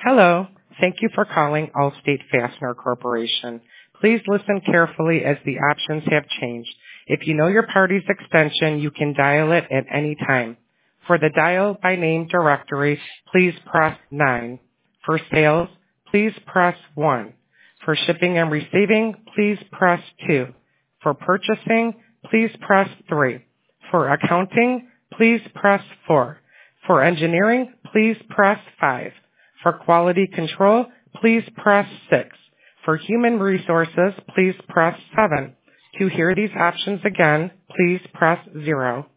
Hello. Thank you for calling Allstate Fastener Corporation. Please listen carefully as the options have changed. If you know your party's extension, you can dial it at any time. For the dial by name directory, please press 9. For sales, please press 1. For shipping and receiving, please press 2. For purchasing, please press 3. For accounting, please press 4. For engineering, please press 5. For quality control, please press 6. For human resources, please press 7. To hear these options again, please press 0.